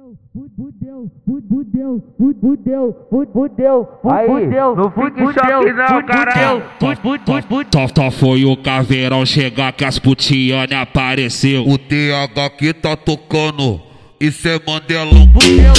Não fica em choque não, caralho. Só foi o caveirão chegar que as putiane apareceu. O TH que tá tocando, isso é Mandelão.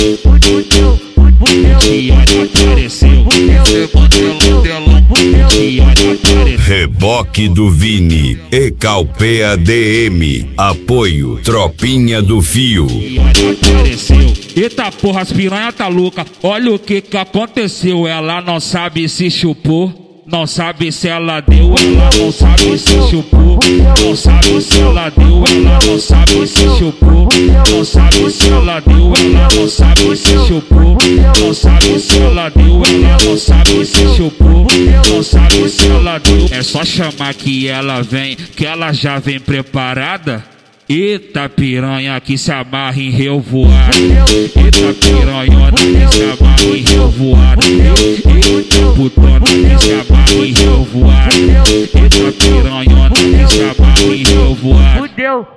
Putiane apareceu. Isso é Mandelão. Putiane apareceu. Reboque do Vini e Calpea DM. Apoio Tropinha do Fio. Putiane apareceu. Eita porra, as piranha tá louca. Olha o que aconteceu. Ela não sabe se chupou. Não sabe se ela deu, ela não sabe se chupou. Não sabe se ela deu, ela não sabe se chupou. Não sabe se ela deu, ela não sabe se chupou. Não sabe se ela deu, ela não sabe se chupou. Não sabe se ela deu. É só chamar que ela vem, que ela já vem preparada. Eita piranha que se amarra em revoada. Eita piranhona que se amarra em revoada. Eita putona que se amarra em revoada. Eita piranhona que se amarra em revoada.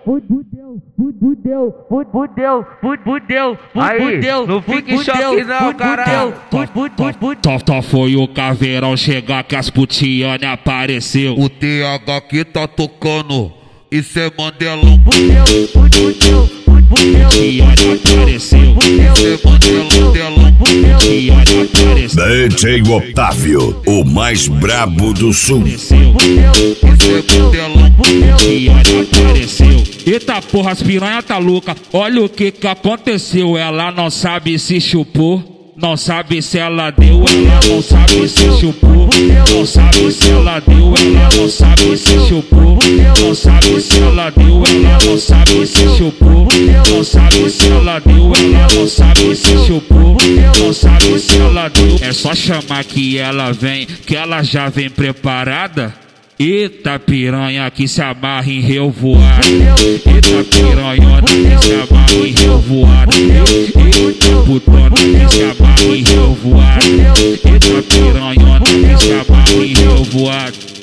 Fudeu. Aí, não fica em choque não, caralho. Só foi o caveirão chegar que as putiane apareceu. O TH que tá tocando, isso é Mandelão. Putiane apareceu. Isso é Mandelão. Putiane apareceu. DJ Otávio, o mais brabo do sul. Isso é Mandelão. Putiane apareceu. Eita porra, as piranha tá louca. Olha o que aconteceu. Ela não sabe se chupou. Não sabe se ela deu, ela não sabe se chupou. Não sabe se ela deu, ela não sabe se chupou. Não sabe se ela deu, ela não sabe se chupou. Não sabe se ela deu, ela não sabe se chupou. Não sabe se ela deu. É só chamar que ela vem, que ela já vem preparada. Eita piranha que se amarra em revoada. Eita piranhona que se amarra em revoada. Eita putona que se amarra em revoada. Eita piranhona que se amarra em revoada.